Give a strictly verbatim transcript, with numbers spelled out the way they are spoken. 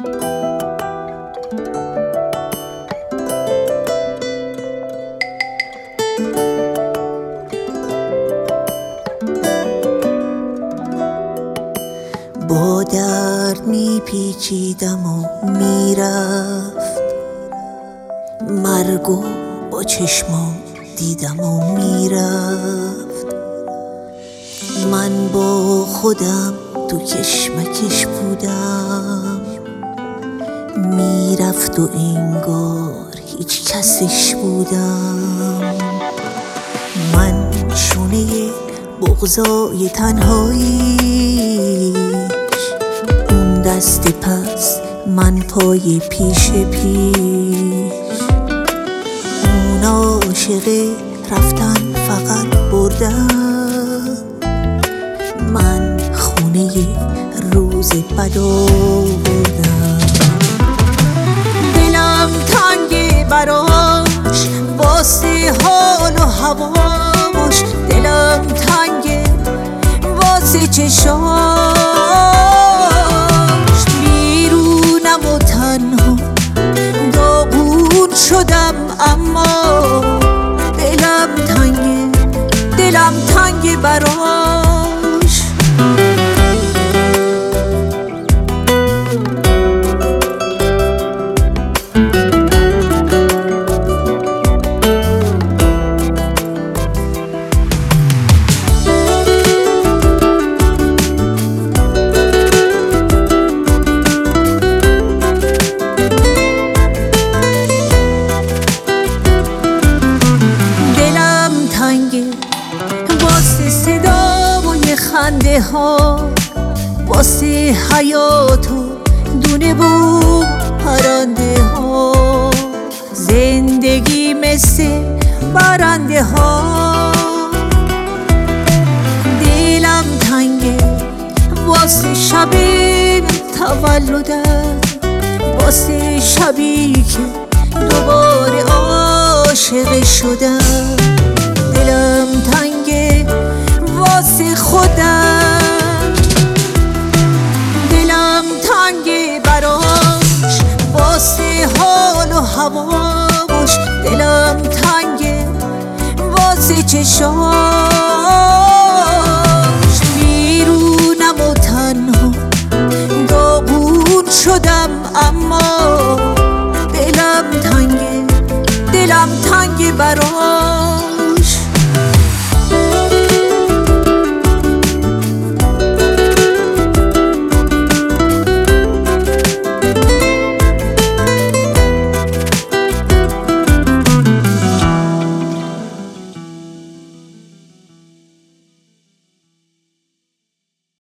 با درد میپیچیدم و میرفت، مرگو با چشمام دیدم و میرفت. من با خودم تو کشمکش بودم، میرفت و انگار هیچ کسش بودم. من شونه بغضای تنهاییش، اون دست پس من پای پیش پیش. اون عاشق رفتن فقط بردن، من خونه روز بد آوردم. دلم تنگ براش واسه حال و هواش، دلم تنگ واسه چشاش. بیرونم و تنها داغون شدم، اما دلم تنگ، دلم تنگ براش. واسه صدا و یه خنده ها، واسه حیات و دونه بوم پرنده ها. زندگی مثل برنده ها، دلم تنگه واسه شب تولدم، واسه شبی که دوباره عاشق شدم. دلم تنگه واسه خودم، دلم تنگه براش واسه حال و هواش. دلم تنگه واسه چشاش. بیرونم و تنها داغون شدم، اما دلم تنگه، دلم تنگه براش.